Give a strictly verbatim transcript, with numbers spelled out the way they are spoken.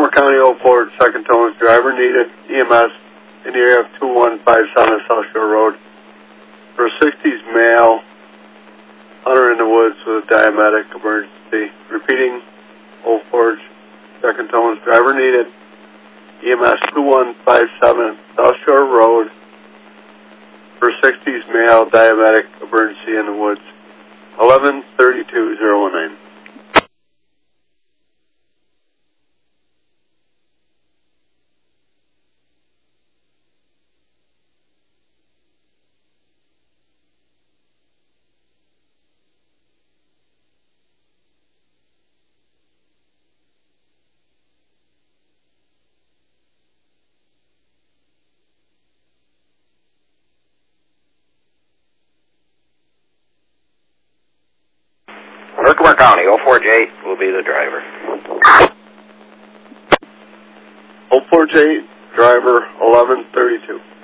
Herkimer County, oh four, second tone, driver needed, E M S in the area of two one five seven South Shore Road. For a sixties male, hunter in the woods with a diabetic emergency. Repeating, Old Forge, second tone, driver needed, E M S two one five seven South Shore Road. For a sixties male, diabetic emergency in the woods. eleven thirty-two oh one nine. Herkimer County, oh four J will be the driver. oh four J, driver eleven thirty-two.